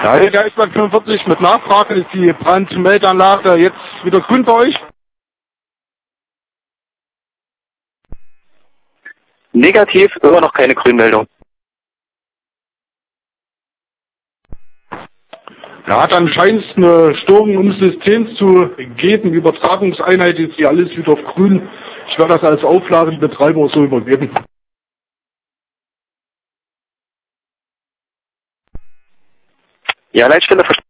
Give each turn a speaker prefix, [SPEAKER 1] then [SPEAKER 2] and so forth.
[SPEAKER 1] Ja, hier der Eisberg 45 mit Nachfrage, ist die Brandmeldeanlage jetzt wieder grün bei euch?
[SPEAKER 2] Negativ, immer noch keine Grünmeldung.
[SPEAKER 1] Ja, hat anscheinend eine Störung im System zu geben. Übertragungseinheit ist hier alles wieder auf grün. Ich werde das als Auflage dem Betreiber so übergeben.
[SPEAKER 2] Ja, Leitstelle verstanden.